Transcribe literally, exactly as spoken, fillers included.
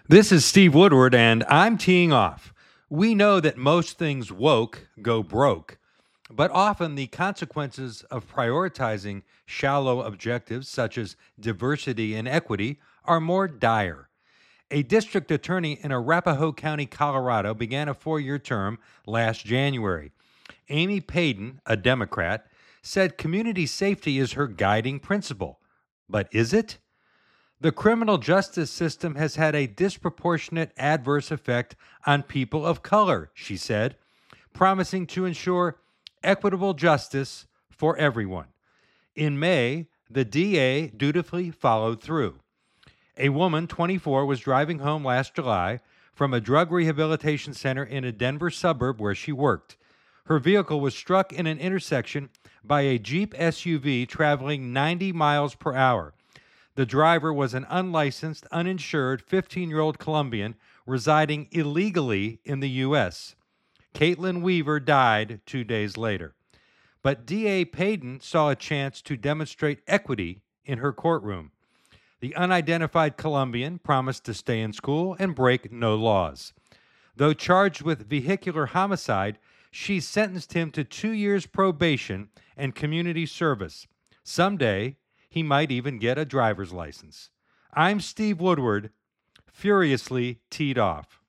This is Steve Woodward, and I'm teeing off. We know that most things woke go broke, but often the consequences of prioritizing shallow objectives such as diversity and equity are more dire. A district attorney in Arapahoe County, Colorado, began a four year term last January. Amy Payden, a Democrat, said community safety is her guiding principle. But is it? The criminal justice system has had a disproportionate adverse effect on people of color, she said, promising to ensure equitable justice for everyone. In May, the D A dutifully followed through. A woman, twenty-four, was driving home last July from a drug rehabilitation center in a Denver suburb where she worked. Her vehicle was struck in an intersection by a Jeep S U V traveling ninety miles per hour. The driver was an unlicensed, uninsured fifteen-year-old Colombian residing illegally in the U S. Caitlin Weaver died two days later. But D A Payden saw a chance to demonstrate equity in her courtroom. The unidentified Colombian promised to stay in school and break no laws. Though charged with vehicular homicide, she sentenced him to two years probation and community service. Someday, he might even get a driver's license. I'm Steve Woodward, furiously teed off.